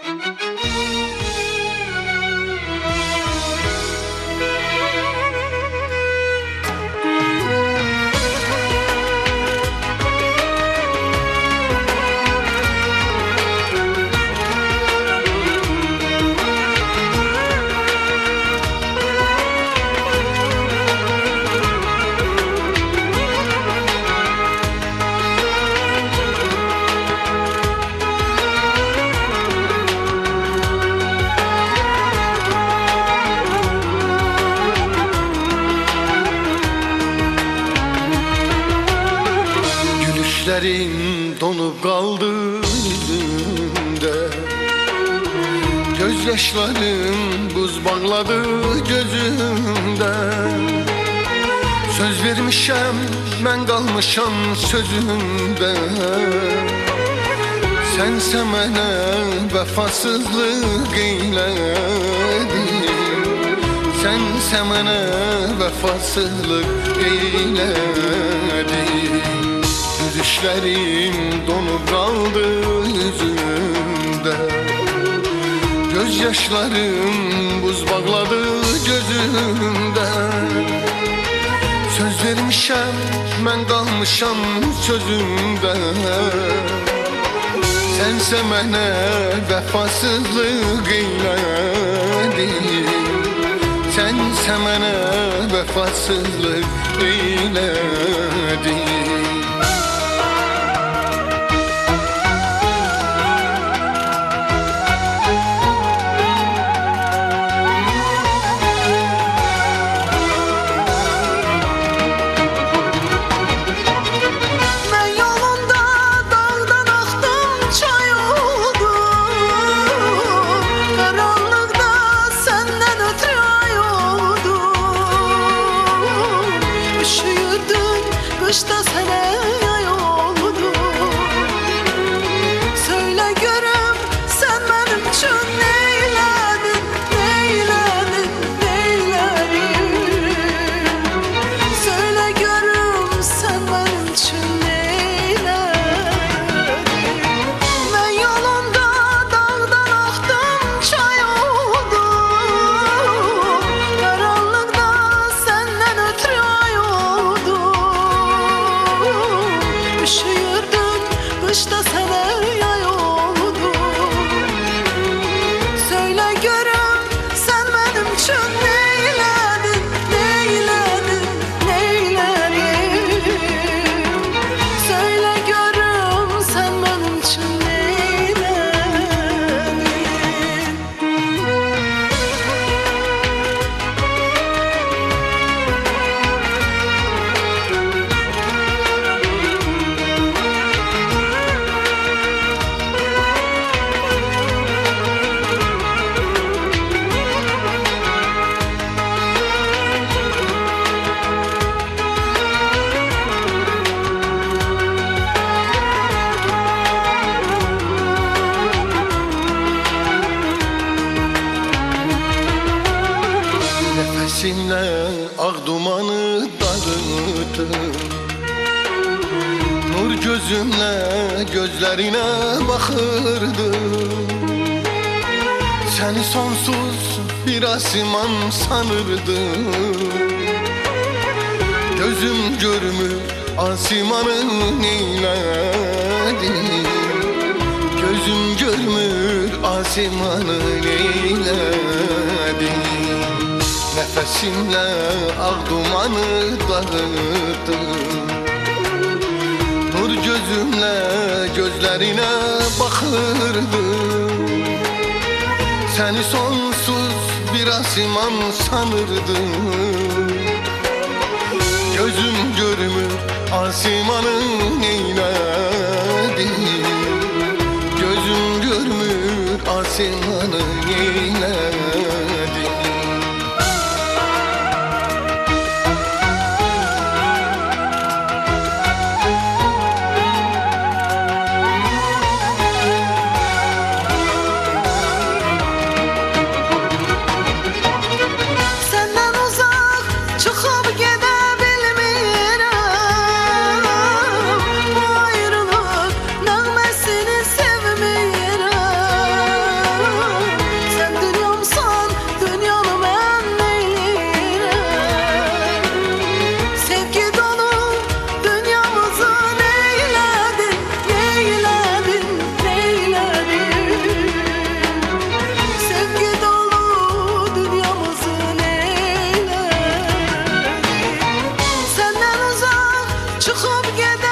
Gözlerim donup kaldı yüzümde, gözyaşlarım buz bağladı gözümde. Söz vermişem ben kalmışam sözümde. Sense mənə vəfasızlıq eylədin, sense mənə vəfasızlıq eylədin. Düşlerim donup kaldı yüzümde, gözyaşlarım buz bağladı gözümde. Söz vermişem ben kalmışam sözümde. Sense mənə vəfasızlıq eylədin, sense mənə vəfasızlıq eylədin. Kışta sene yay oldu. Söyle görüm sen benim için neyledin, neyledin, neyledin. Söyle görüm sen benim için neyledin. Ben yolunda dağdan aktım çay oldum. Karanlıkta senden ötürü ay oldum. Üşüyordun kışta sana yay oldu. Söyle görüm sen benim için neyledin, neyledin, neyledin. Söyle görüm sen benim için neyledin. Nefesinle ağ dumanı dağıttım, nur gözümle gözlerine bakırdım. Seni sonsuz bir asiman sanırdım. Gözüm görmür asimanı neyledi, gözüm görmür asimanı neyledi. Nefesimle ağ dumanı dağıttım, nur gözümle gözlerine bakırdım. Seni sonsuz bir asiman sanırdım. Gözüm görmür asimanı neyledi, gözüm görmür asimanı neyledi. Bu ayrılık nağmesini sevmiyorum. gedəndə